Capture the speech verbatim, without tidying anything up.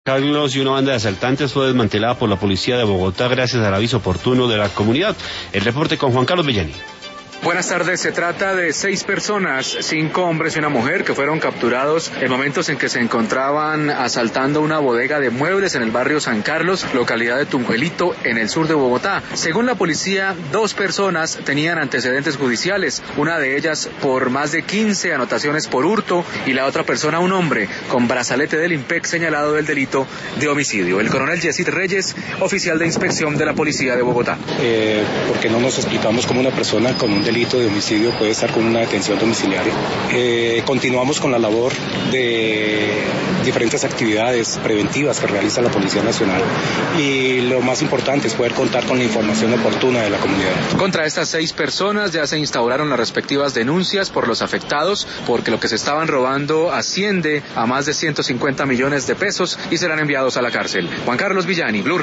Carlos y una banda de asaltantes fue desmantelada por la policía de Bogotá gracias al aviso oportuno de la comunidad. El reporte con Juan Carlos Villani. Buenas tardes, se trata de seis personas, cinco hombres y una mujer que fueron capturados en momentos en que se encontraban asaltando una bodega de muebles en el barrio San Carlos, localidad de Tunjuelito, en el sur de Bogotá. Según la policía, dos personas tenían antecedentes judiciales, una de ellas por más de quince anotaciones por hurto y la otra persona un hombre con brazalete del IMPEC señalado del delito de homicidio. El coronel Yesid Reyes, oficial de inspección de la policía de Bogotá. Eh, porque no nos explicamos cómo una persona con un delito de homicidio puede estar con una detención domiciliaria. Eh, continuamos con la labor de diferentes actividades preventivas que realiza la Policía Nacional y lo más importante es poder contar con la información oportuna de la comunidad. Contra estas seis personas ya se instauraron las respectivas denuncias por los afectados porque lo que se estaban robando asciende a más de ciento cincuenta millones de pesos y serán enviados a la cárcel. Juan Carlos Villani, Blue